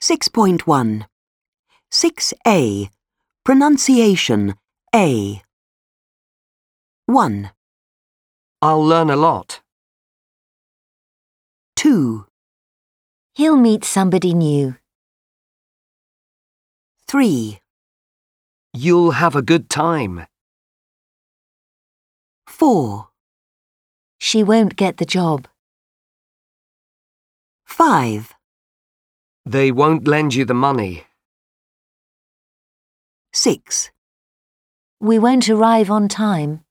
6.1. 6A. Pronunciation A. 1, I'll learn a lot. 2, He'll meet somebody new. 3, You'll have a good time. 4, She won't get the job. 5, They won't lend you the money. 6. We won't arrive on time.